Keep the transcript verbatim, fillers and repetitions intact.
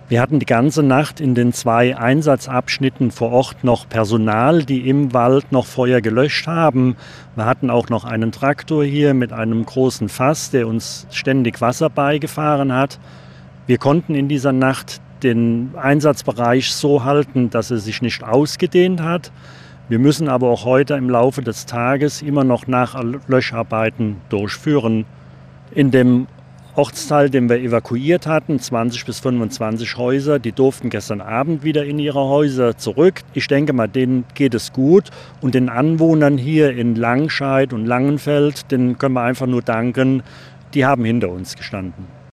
Wir hatten die ganze Nacht in den zwei Einsatzabschnitten vor Ort noch Personal, die im Wald noch Feuer gelöscht haben. Wir hatten auch noch einen Traktor hier mit einem großen Fass, der uns ständig Wasser beigefahren hat. Wir konnten in dieser Nacht den Einsatzbereich so halten, dass er sich nicht ausgedehnt hat. Wir müssen aber auch heute im Laufe des Tages immer noch Nachlöscharbeiten durchführen. In dem Ortsteil, den wir evakuiert hatten, zwanzig bis fünfundzwanzig Häuser, die durften gestern Abend wieder in ihre Häuser zurück. Ich denke mal, denen geht es gut. Und den Anwohnern hier in Langscheid und Langenfeld, denen können wir einfach nur danken, die haben hinter uns gestanden.